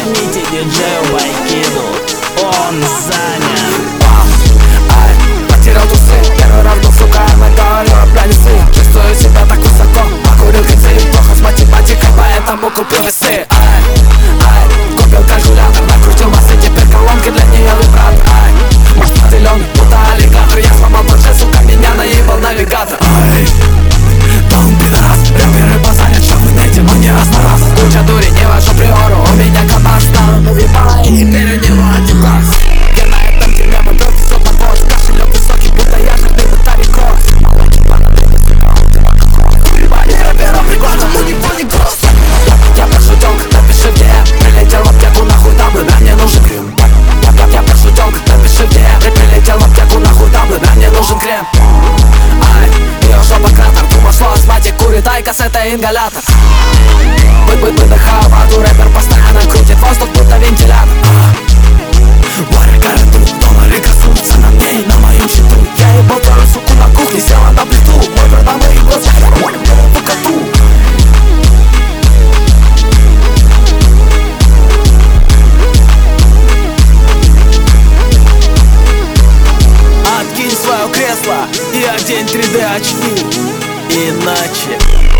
Звоните диджею Байкиду, он занят. Потерял трусы, первый раз был, сука, на голове планисы. Чувствую себя так высоко, покурил кольцы. Плохо с математикой, поэтому купил весы. Купил калькулятор, накрутил массы, теперь колонка для нее вибратор. Может, зеленый, будто аллигатор. Я сломал планшет, сука, меня наебал навигатор. Да он пидорас, рэперы базарят, что в инете, но не раз на раз. Куча дури, не вожу приору, у меня канашта. Навибай, и теперь у него один глаз. Я на этом дерьме, мой брат везет на босс. Кошелек высокий, будто я жирный батарикос. Ебали рэпера прикладом, у него не гроз. Я пошутил, напиши где. Прилетел в аптеку, нахуй там, ребят, мне нужен крем. Я пошутил, напиши где. Прилетел в аптеку, нахуй там, ребят, мне нужен крем. Ее жопа кратер, думал, что астматик курит, ай, кассета, ингалятор. Выдыхаю воду, рэпер постоянно крутит воздух, будто вентилятор. Варя карату, доллары красуются на мне и на моем счету. Я ебал твою суку на кухне, села на плиту. Мой брат на моих глазах, мой по коту. Откинь свое кресло и одень 3D очки, иначе